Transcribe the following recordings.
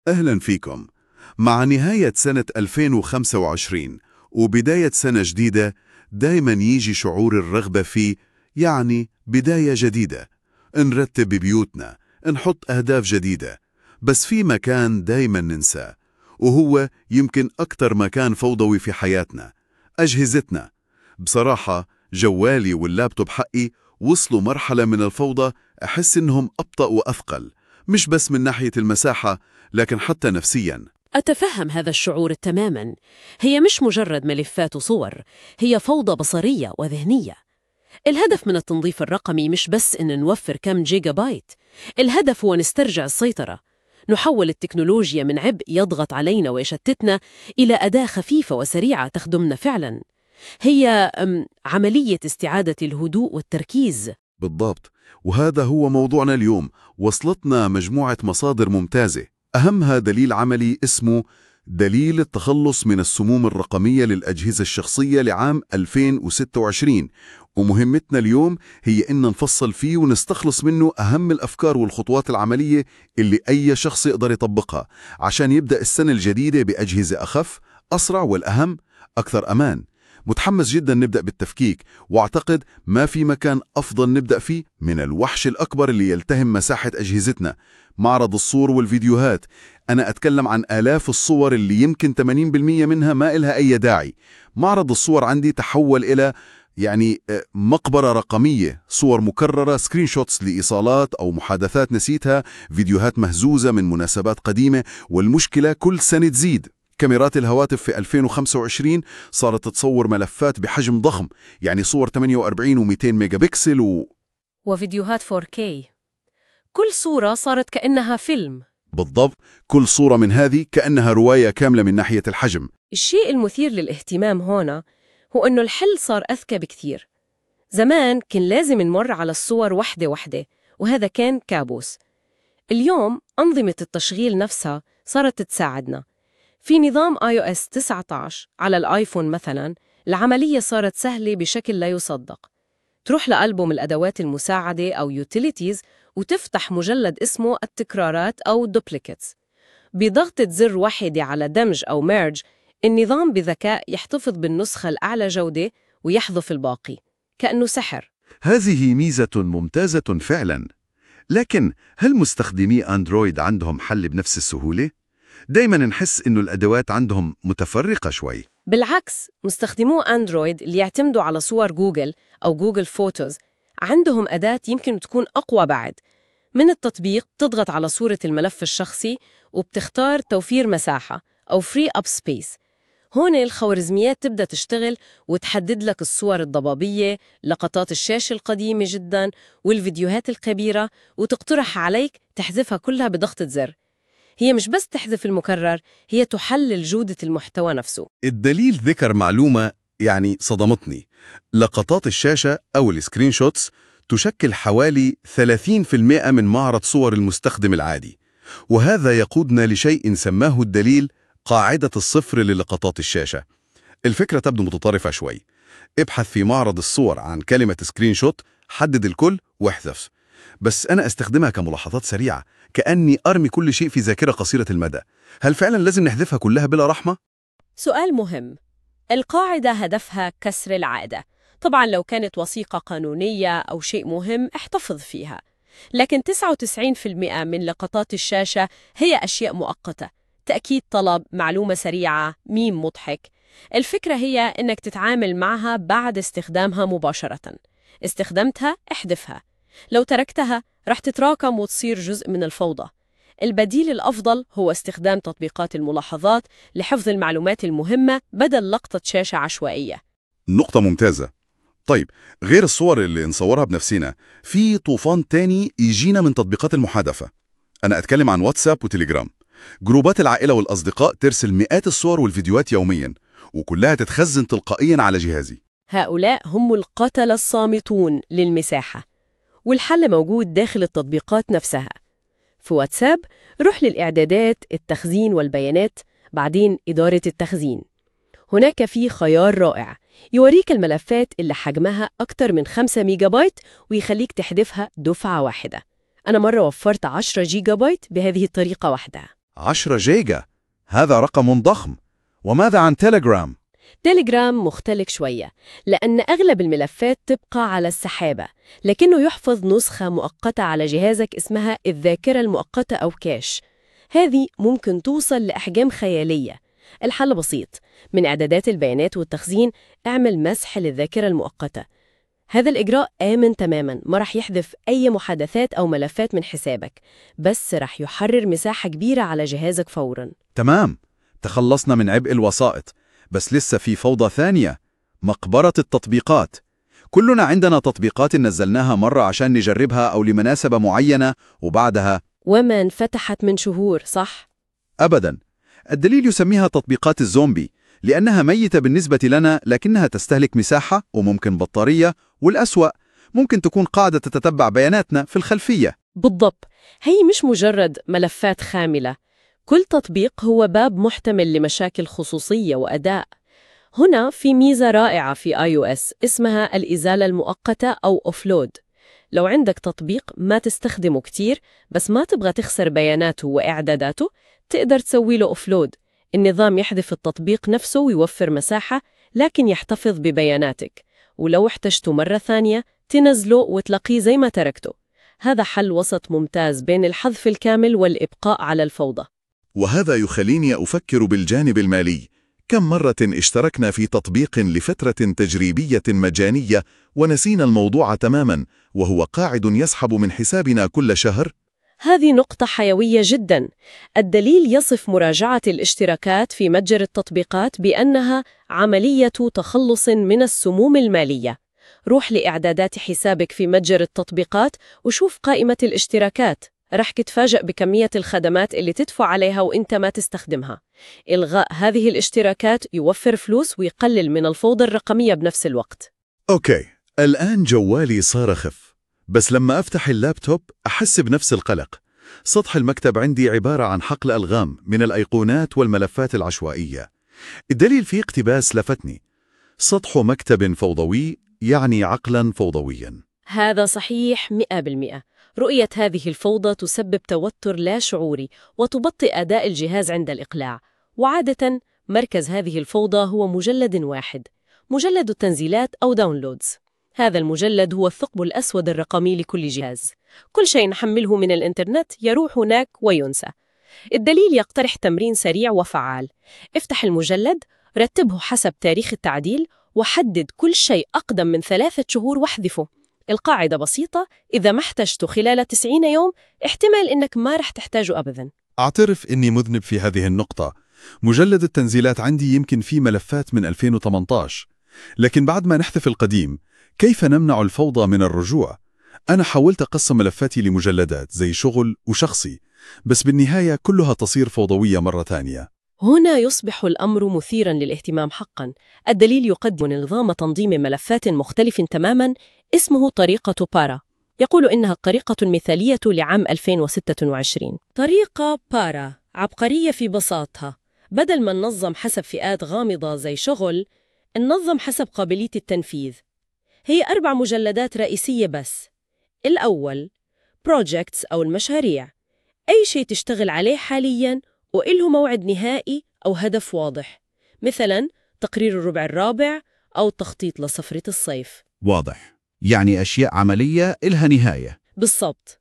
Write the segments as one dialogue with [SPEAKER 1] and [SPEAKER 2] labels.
[SPEAKER 1] أهلا فيكم. مع نهاية سنة 2025 وبداية سنة جديدة دايما يجي شعور الرغبة في بداية جديدة. نرتب بيوتنا، نحط أهداف جديدة، بس في مكان دايما ننساه، وهو يمكن أكتر مكان فوضوي في حياتنا: أجهزتنا. بصراحة جوالي واللابتوب حقي وصلوا مرحلة من الفوضى أحس إنهم أبطأ وأثقل، مش بس من ناحية المساحة لكن حتى نفسياً.
[SPEAKER 2] أتفهم هذا الشعور تماماً. هي مش مجرد ملفات وصور، هي فوضى بصرية وذهنية. الهدف من التنظيف الرقمي مش بس إن نوفر كم جيجا بايت، الهدف هو نسترجع السيطرة، نحول التكنولوجيا من عبء يضغط علينا ويشتتنا إلى أداة خفيفة وسريعة تخدمنا فعلاً. هي عملية استعادة الهدوء والتركيز.
[SPEAKER 1] بالضبط، وهذا هو موضوعنا اليوم. وصلتنا مجموعة مصادر ممتازة، أهمها دليل عملي اسمه دليل التخلص من السموم الرقمية للأجهزة الشخصية لعام 2026، ومهمتنا اليوم هي إن نفصل فيه ونستخلص منه أهم الأفكار والخطوات العملية اللي أي شخص يقدر يطبقها عشان يبدأ السنة الجديدة بأجهزة أخف، أسرع، والأهم أكثر أمان. متحمس جدا نبدأ بالتفكيك، واعتقد ما في مكان أفضل نبدأ فيه من الوحش الأكبر اللي يلتهم مساحة أجهزتنا: معرض الصور والفيديوهات. أنا أتكلم عن آلاف الصور اللي يمكن 80% منها ما إلها أي داعي. معرض الصور عندي تحول إلى مقبرة رقمية: صور مكررة، سكرين شوتس لإيصالات أو محادثات نسيتها، فيديوهات مهزوزة من مناسبات قديمة، والمشكلة كل سنة تزيد. كاميرات الهواتف في 2025 صارت تصور ملفات بحجم ضخم، صور 48 و200 ميجا بكسل
[SPEAKER 2] وفيديوهات 4K. كل صورة صارت كأنها فيلم.
[SPEAKER 1] بالضبط، كل صورة من هذه كأنها رواية كاملة من ناحية الحجم.
[SPEAKER 2] الشيء المثير للاهتمام هنا هو أنه الحل صار أذكى بكثير. زمان كان لازم نمر على الصور وحدة وحدة، وهذا كان كابوس. اليوم أنظمة التشغيل نفسها صارت تساعدنا. في نظام iOS 19 على الآيفون مثلاً، العملية صارت سهلة بشكل لا يصدق. تروح لألبوم الأدوات المساعدة أو Utilities وتفتح مجلد اسمه التكرارات أو Duplicates. بضغطة زر واحدة على دمج أو Merge، النظام بذكاء يحتفظ بالنسخة الأعلى جودة ويحذف الباقي، كأنه سحر.
[SPEAKER 1] هذه ميزة ممتازة فعلا، لكن هل مستخدمي أندرويد عندهم حل بنفس السهولة؟ دايما نحس إنه الأدوات عندهم متفرقة شوي.
[SPEAKER 2] بالعكس، مستخدمو أندرويد اللي يعتمدوا على صور جوجل أو جوجل فوتوز عندهم أداة يمكن تكون أقوى بعد. من التطبيق تضغط على صورة الملف الشخصي وبتختار توفير مساحة أو Free Up Space. هون الخوارزميات تبدأ تشتغل وتحدد لك الصور الضبابية، لقطات الشاشة القديمة جداً، والفيديوهات الكبيرة، وتقترح عليك تحذفها كلها بضغطة زر. هي مش بس تحذف المكرر، هي تحلل جودة المحتوى نفسه.
[SPEAKER 1] الدليل ذكر معلومة صدمتني: لقطات الشاشة أو السكرين شوتس تشكل حوالي 30% من معرض صور المستخدم العادي، وهذا يقودنا لشيء سماه الدليل قاعدة الصفر للقطات الشاشة. الفكرة تبدو متطرفة شوي. ابحث في معرض الصور عن كلمة سكرين شوت، حدد الكل واحذف. بس أنا أستخدمها كملاحظات سريعة، كأني أرمي كل شيء في ذاكرة قصيرة المدى. هل فعلا لازم نحذفها كلها بلا رحمة؟
[SPEAKER 2] سؤال مهم. القاعدة هدفها كسر العادة. طبعاً لو كانت وثيقة قانونية أو شيء مهم احتفظ فيها، لكن 99% من لقطات الشاشة هي أشياء مؤقتة: تأكيد طلب، معلومة سريعة، ميم مضحك. الفكرة هي إنك تتعامل معها بعد استخدامها مباشرة. استخدمتها احذفها، لو تركتها رح تتراكم وتصير جزء من الفوضى. البديل الأفضل هو استخدام تطبيقات الملاحظات لحفظ المعلومات المهمة بدل لقطة شاشة عشوائية.
[SPEAKER 1] نقطة ممتازة. طيب، غير الصور اللي نصورها بنفسنا، في طوفان تاني يجينا من تطبيقات المحادثة. أنا أتكلم عن واتساب وتليجرام. جروبات العائلة والأصدقاء ترسل مئات الصور والفيديوهات يومياً، وكلها تتخزن تلقائياً على جهازي.
[SPEAKER 2] هؤلاء هم القتلة الصامتون للمساحة، والحل موجود داخل التطبيقات نفسها. في واتساب روح للإعدادات، التخزين والبيانات، بعدين إدارة التخزين. هناك في خيار رائع يوريك الملفات اللي حجمها أكتر من 5 ميجا بايت ويخليك تحذفها دفعة واحدة. أنا مرة وفرت 10 جيجا بايت بهذه الطريقة واحدة.
[SPEAKER 3] 10 جيجا، هذا رقم ضخم. وماذا عن تيليجرام؟
[SPEAKER 2] تيليجرام مختلف شوية، لأن أغلب الملفات تبقى على السحابة، لكنه يحفظ نسخة مؤقتة على جهازك اسمها الذاكرة المؤقتة أو كاش. هذه ممكن توصل لأحجام خيالية. الحل بسيط، من إعدادات البيانات والتخزين اعمل مسح للذاكرة المؤقتة. هذا الإجراء آمن تماماً، ما رح يحذف أي محادثات أو ملفات من حسابك، بس رح يحرر مساحة كبيرة على جهازك فوراً.
[SPEAKER 3] تمام، تخلصنا من عبء الوسائط، بس لسه في فوضى ثانية: مقبرة التطبيقات. كلنا عندنا تطبيقات نزلناها مرة عشان نجربها أو لمناسبة معينة، وبعدها
[SPEAKER 2] وما انفتحت من شهور، صح؟
[SPEAKER 3] أبداً. الدليل يسميها تطبيقات الزومبي، لأنها ميتة بالنسبة لنا، لكنها تستهلك مساحة وممكن بطارية، والأسوأ ممكن تكون قاعدة تتتبع بياناتنا في الخلفية.
[SPEAKER 2] بالضبط، هي مش مجرد ملفات خاملة. كل تطبيق هو باب محتمل لمشاكل خصوصية وأداء. هنا في ميزة رائعة في iOS اسمها الإزالة المؤقتة أو أوفلود. لو عندك تطبيق ما تستخدمه كتير بس ما تبغى تخسر بياناته وإعداداته، تقدر تسوي له أوفلود. النظام يحذف التطبيق نفسه ويوفر مساحة، لكن يحتفظ ببياناتك، ولو احتجته مرة ثانية تنزله وتلاقيه زي ما تركته. هذا حل وسط ممتاز بين الحذف الكامل والإبقاء على الفوضى.
[SPEAKER 1] وهذا يخليني أفكر بالجانب المالي. كم مرة اشتركنا في تطبيق لفترة تجريبية مجانية ونسينا الموضوع تماماً، وهو قاعد يسحب من حسابنا كل شهر؟
[SPEAKER 2] هذه نقطة حيوية جداً. الدليل يصف مراجعة الاشتراكات في متجر التطبيقات بأنها عملية تخلص من السموم المالية. روح لإعدادات حسابك في متجر التطبيقات وشوف قائمة الاشتراكات. رح تتفاجأ بكمية الخدمات اللي تدفع عليها وإنت ما تستخدمها. إلغاء هذه الاشتراكات يوفر فلوس ويقلل من الفوضى الرقمية بنفس الوقت.
[SPEAKER 1] أوكي، الآن جوالي صار خف، بس لما أفتح اللابتوب أحس بنفس القلق. سطح المكتب عندي عبارة عن حقل ألغام من الأيقونات والملفات العشوائية. الدليل فيه اقتباس لفتني: سطح مكتب فوضوي يعني عقلاً فوضوياً.
[SPEAKER 2] هذا صحيح 100%. رؤية هذه الفوضى تسبب توتر لا شعوري وتبطئ أداء الجهاز عند الإقلاع. وعادة مركز هذه الفوضى هو مجلد واحد، مجلد التنزيلات أو داونلودز. هذا المجلد هو الثقب الأسود الرقمي لكل جهاز. كل شيء نحمله من الإنترنت يروح هناك وينسى. الدليل يقترح تمرين سريع وفعال. افتح المجلد، رتبه حسب تاريخ التعديل، وحدد كل شيء أقدم من 3 شهور واحذفه. القاعدة بسيطة، إذا ما احتجته خلال 90 يوم احتمال إنك ما رح تحتاجه أبداً.
[SPEAKER 1] أعترف إني مذنب في هذه النقطة. مجلد التنزيلات عندي يمكن فيه ملفات من 2018، لكن بعد ما نحذف القديم كيف نمنع الفوضى من الرجوع؟ أنا حاولت أقسم ملفاتي لمجلدات زي شغل وشخصي، بس بالنهاية كلها تصير فوضوية مرة ثانية.
[SPEAKER 2] هنا يصبح الأمر مثيراً للاهتمام حقاً. الدليل يقدم نظام تنظيم ملفات مختلف تماماً اسمه طريقة بارا. يقول إنها الطريقة المثالية لعام 2026. طريقة بارا عبقرية في بساطتها. بدل ما ننظم حسب فئات غامضة زي شغل، ننظم حسب قابلية التنفيذ. هي 4 مجلدات رئيسية بس. الأول projects أو المشاريع، أي شيء تشتغل عليه حالياً وإله موعد نهائي أو هدف واضح، مثلاً تقرير الربع الرابع أو التخطيط لسفرة الصيف.
[SPEAKER 3] واضح، يعني أشياء عملية إلها نهاية.
[SPEAKER 2] بالضبط.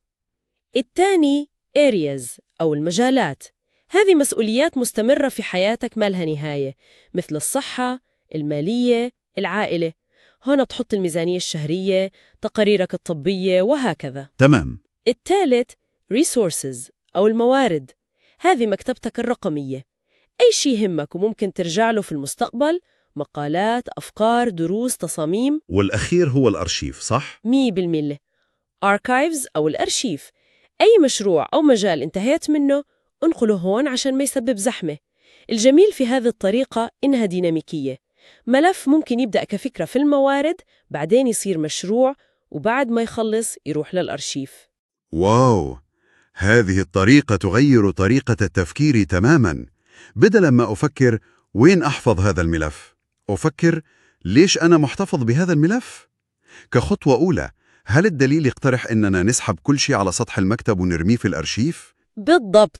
[SPEAKER 2] الثاني areas أو المجالات، هذه مسؤوليات مستمرة في حياتك ما لها نهاية، مثل الصحة، المالية، العائلة. هنا تحط الميزانية الشهرية، تقاريرك الطبية وهكذا.
[SPEAKER 3] تمام.
[SPEAKER 2] الثالث resources أو الموارد، هذه مكتبتك الرقمية، أي شيء يهمك وممكن ترجع له في المستقبل، مقالات، أفكار، دروس، تصاميم.
[SPEAKER 1] والأخير هو الأرشيف، صح؟
[SPEAKER 2] 100%. archives أو الأرشيف، أي مشروع أو مجال انتهيت منه انقله هون عشان ما يسبب زحمة. الجميل في هذه الطريقة إنها ديناميكية. ملف ممكن يبدأ كفكرة في الموارد، بعدين يصير مشروع، وبعد ما يخلص يروح للأرشيف.
[SPEAKER 1] واو، هذه الطريقة تغير طريقة التفكير تماماً. بدلاً ما أفكر وين أحفظ هذا الملف، أفكر ليش أنا محتفظ بهذا الملف؟ كخطوة أولى، هل الدليل يقترح إننا نسحب كل شيء على سطح المكتب ونرميه في الأرشيف؟
[SPEAKER 2] بالضبط،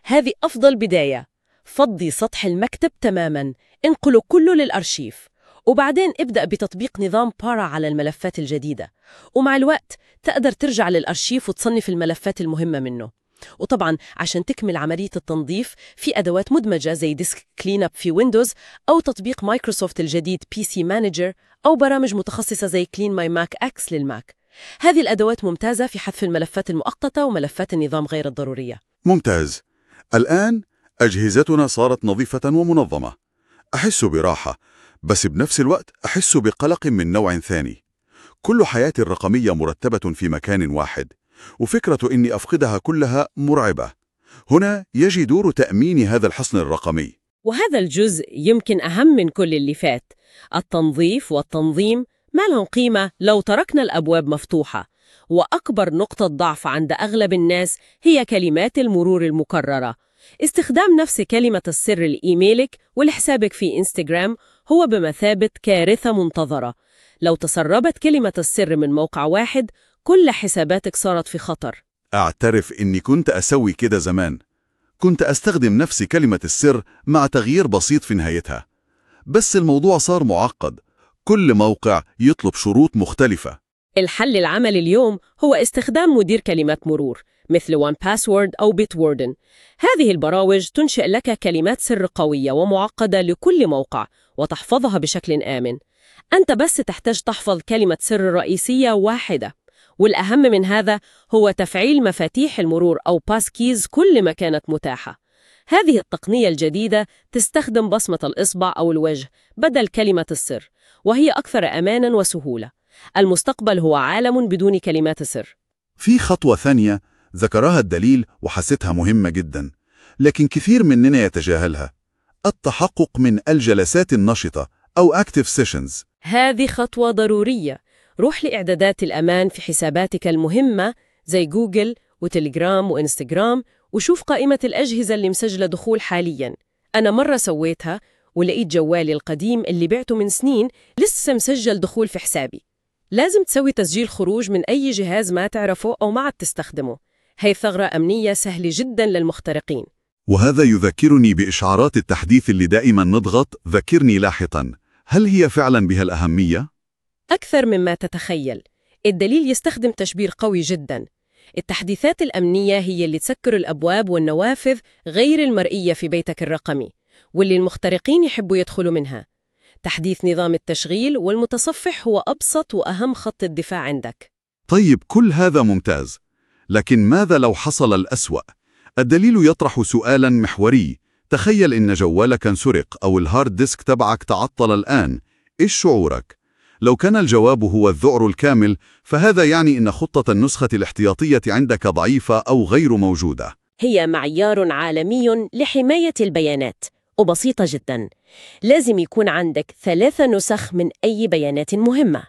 [SPEAKER 4] هذه أفضل بداية. فضي سطح المكتب تماماً، انقله كله للأرشيف، وبعدين ابدأ بتطبيق نظام بارا على الملفات الجديدة، ومع الوقت تقدر ترجع للأرشيف وتصنف الملفات المهمة منه. وطبعاً عشان تكمل عملية التنظيف في أدوات مدمجة زي ديسك كلين أب في ويندوز، أو تطبيق مايكروسوفت الجديد PC مانجر، أو برامج متخصصة زي كلين ماي ماك أكس للماك. هذه الأدوات ممتازة في حذف الملفات المؤقتة وملفات النظام غير الضرورية.
[SPEAKER 1] ممتاز. الآن أجهزتنا صارت نظيفة ومنظمة. أحس براحة، بس بنفس الوقت أحس بقلق من نوع ثاني. كل حياتي الرقمية مرتبة في مكان واحد، وفكرة إني أفقدها كلها مرعبة. هنا يجي دور تأمين هذا الحصن الرقمي.
[SPEAKER 4] وهذا الجزء يمكن أهم من كل اللي فات. التنظيف والتنظيم ما لهم قيمة لو تركنا الأبواب مفتوحة، وأكبر نقطة ضعف عند أغلب الناس هي كلمات المرور المكررة. استخدام نفس كلمة السر لإيميلك ولحسابك في إنستغرام هو بمثابة كارثة منتظرة. لو تسربت كلمة السر من موقع واحد، كل حساباتك صارت في خطر.
[SPEAKER 1] أعترف إني كنت أسوي كده زمان. كنت أستخدم نفس كلمة السر مع تغيير بسيط في نهايتها، بس الموضوع صار معقد. كل موقع يطلب شروط مختلفة.
[SPEAKER 4] الحل العملي اليوم هو استخدام مدير كلمات مرور مثل وان باسورد أو بيتوردن. هذه البرامج تنشئ لك كلمات سر قوية ومعقدة لكل موقع وتحفظها بشكل آمن. أنت بس تحتاج تحفظ كلمة سر رئيسية واحدة، والأهم من هذا هو تفعيل مفاتيح المرور أو باسكيز كل ما كانت متاحة. هذه التقنية الجديدة تستخدم بصمة الإصبع أو الوجه بدل كلمة السر، وهي أكثر أماناً وسهولة. المستقبل هو عالم بدون كلمات سر.
[SPEAKER 1] في خطوة ثانية ذكرها الدليل وحسيتها مهمة جدا، لكن كثير مننا يتجاهلها: التحقق من الجلسات النشطة أو Active Sessions.
[SPEAKER 4] هذه خطوة ضرورية. روح لإعدادات الأمان في حساباتك المهمة زي جوجل وتليجرام وإنستغرام، وشوف قائمة الأجهزة اللي مسجلة دخول حالياً. أنا مرة سويتها ولقيت جوالي القديم اللي بعته من سنين لسه مسجل دخول في حسابي. لازم تسوي تسجيل خروج من أي جهاز ما تعرفه أو ما عاد تستخدمه. هي ثغرة أمنية سهلة جداً للمخترقين.
[SPEAKER 1] وهذا يذكرني بإشعارات التحديث اللي دائما نضغط ذكرني لاحقا. هل هي فعلا بها الأهمية؟
[SPEAKER 4] أكثر مما تتخيل. الدليل يستخدم تشبير قوي جداً. التحديثات الأمنية هي اللي تسكر الأبواب والنوافذ غير المرئية في بيتك الرقمي، واللي المخترقين يحبوا يدخلوا منها. تحديث نظام التشغيل والمتصفح هو أبسط وأهم خط الدفاع عندك.
[SPEAKER 1] طيب، كل هذا ممتاز، لكن ماذا لو حصل الأسوأ؟ الدليل يطرح سؤالا محوري. تخيل إن جوالك انسرق أو الهارد ديسك تبعك تعطل الآن. إيش شعورك؟ لو كان الجواب هو الذعر الكامل، فهذا يعني إن خطة النسخة الاحتياطية عندك ضعيفة أو غير موجودة.
[SPEAKER 4] هي معيار عالمي لحماية البيانات وبسيطة جدا. لازم يكون عندك 3 نسخ من أي بيانات مهمة.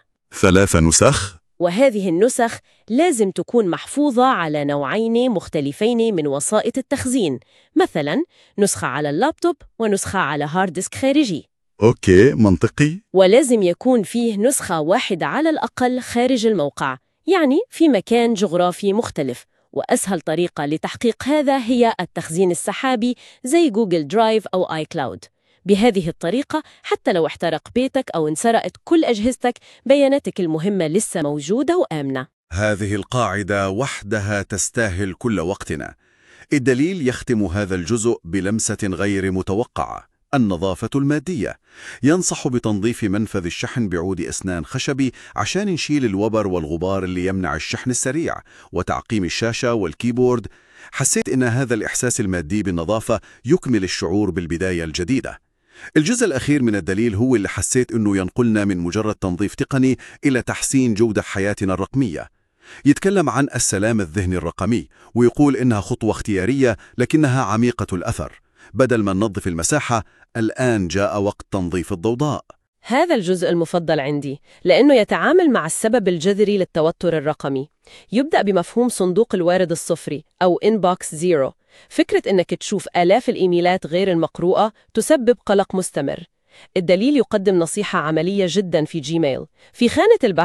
[SPEAKER 1] 3 نسخ؟
[SPEAKER 4] وهذه النسخ لازم تكون محفوظة على نوعين مختلفين من وسائط التخزين، مثلا نسخة على اللابتوب ونسخة على هارد ديسك خارجي.
[SPEAKER 1] أوكي، منطقي.
[SPEAKER 4] ولازم يكون فيه نسخة واحدة على الأقل خارج الموقع، يعني في مكان جغرافي مختلف. وأسهل طريقة لتحقيق هذا هي التخزين السحابي زي جوجل درايف أو آي كلاود. بهذه الطريقة حتى لو احترق بيتك أو انسرقت كل أجهزتك، بياناتك المهمة لسه موجودة وآمنة.
[SPEAKER 1] هذه القاعدة وحدها تستاهل كل وقتنا. الدليل يختم هذا الجزء بلمسة غير متوقعة: النظافة المادية. ينصح بتنظيف منفذ الشحن بعود أسنان خشبي عشان نشيل الوبر والغبار اللي يمنع الشحن السريع، وتعقيم الشاشة والكيبورد. حسيت إن هذا الإحساس المادي بالنظافة يكمل الشعور بالبداية الجديدة. الجزء الأخير من الدليل هو اللي حسيت إنه ينقلنا من مجرد تنظيف تقني إلى تحسين جودة حياتنا الرقمية. يتكلم عن السلام الذهني الرقمي، ويقول إنها خطوة اختيارية لكنها عميقة الأثر. بدل ما ننظف المساحة، الآن جاء وقت تنظيف الضوضاء.
[SPEAKER 4] هذا الجزء المفضل عندي لأنه يتعامل مع السبب الجذري للتوتر الرقمي. يبدأ بمفهوم صندوق الوارد الصفري أو inbox zero. فكرة إنك تشوف آلاف الإيميلات غير المقروءة تسبب قلق مستمر. الدليل يقدم نصيحة عملية جدا في جيميل. في خانة البحث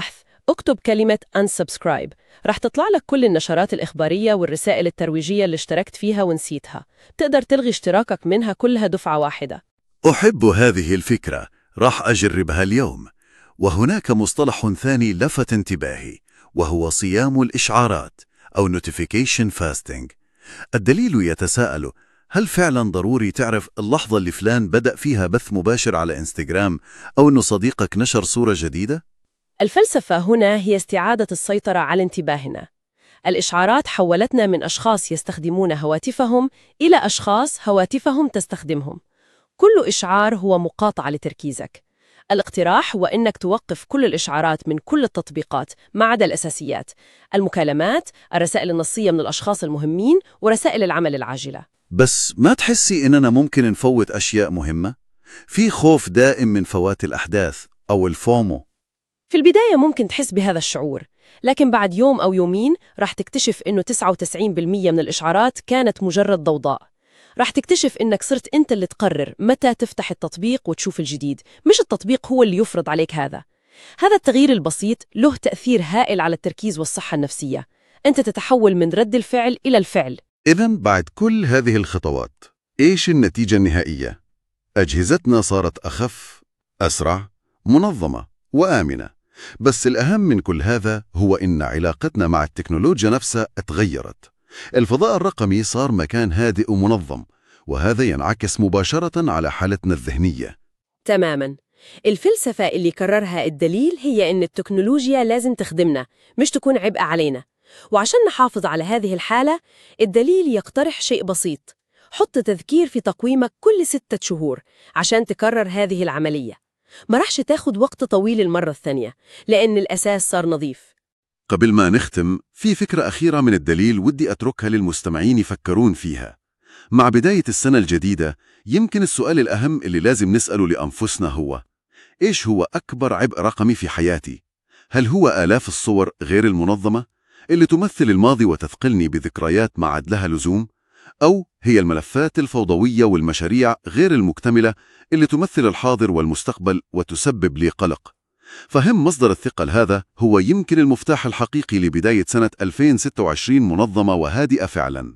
[SPEAKER 4] اكتب كلمة unsubscribe، رح تطلع لك كل النشرات الإخبارية والرسائل الترويجية اللي اشتركت فيها ونسيتها. تقدر تلغي اشتراكك منها كلها دفعة واحدة.
[SPEAKER 5] أحب هذه الفكرة، راح أجربها اليوم. وهناك مصطلح ثاني لفت انتباهي، وهو صيام الإشعارات أو notification fasting. الدليل يتساءل: هل فعلا ضروري تعرف اللحظة اللي فلان بدأ فيها بث مباشر على إنستغرام، أو أنه صديقك نشر صورة جديدة؟
[SPEAKER 4] الفلسفة هنا هي استعادة السيطرة على انتباهنا. الإشعارات حولتنا من أشخاص يستخدمون هواتفهم إلى أشخاص هواتفهم تستخدمهم. كل إشعار هو مقاطعة لتركيزك. الاقتراح هو أنك توقف كل الإشعارات من كل التطبيقات ما عدا الأساسيات: المكالمات، الرسائل النصية من الأشخاص المهمين، ورسائل العمل العاجلة.
[SPEAKER 5] بس ما تحسي إننا ممكن نفوت أشياء مهمة؟ في خوف دائم من فوات الأحداث أو الفومو.
[SPEAKER 4] في البداية ممكن تحس بهذا الشعور، لكن بعد يوم أو يومين راح تكتشف إنه 99% من الإشعارات كانت مجرد ضوضاء. راح تكتشف إنك صرت أنت اللي تقرر متى تفتح التطبيق وتشوف الجديد، مش التطبيق هو اللي يفرض عليك هذا. هذا التغيير البسيط له تأثير هائل على التركيز والصحة النفسية. أنت تتحول من رد الفعل إلى الفعل.
[SPEAKER 1] إذن بعد كل هذه الخطوات، إيش النتيجة النهائية؟ أجهزتنا صارت أخف، أسرع، منظمة وآمنة. بس الأهم من كل هذا هو إن علاقتنا مع التكنولوجيا نفسها اتغيرت. الفضاء الرقمي صار مكان هادئ ومنظم، وهذا ينعكس مباشرة على حالتنا الذهنية.
[SPEAKER 4] تماماً. الفلسفة اللي كررها الدليل هي إن التكنولوجيا لازم تخدمنا، مش تكون عبء علينا. وعشان نحافظ على هذه الحالة، الدليل يقترح شيء بسيط: حط تذكير في تقويمك كل 6 شهور عشان تكرر هذه العملية. ما راحش تاخد وقت طويل المرة الثانية، لأن الأساس صار نظيف.
[SPEAKER 1] قبل ما نختم، في فكرة أخيرة من الدليل ودي أتركها للمستمعين يفكرون فيها. مع بداية السنة الجديدة، يمكن السؤال الأهم اللي لازم نسأله لأنفسنا هو: إيش هو أكبر عبء رقمي في حياتي؟ هل هو آلاف الصور غير المنظمة اللي تمثل الماضي وتثقلني بذكريات ما عاد لها لزوم؟ أو هي الملفات الفوضوية والمشاريع غير المكتملة اللي تمثل الحاضر والمستقبل وتسبب لي قلق؟ فهم مصدر الثقل هذا هو يمكن المفتاح الحقيقي لبداية سنة 2026 منظمة وهادئة فعلاً.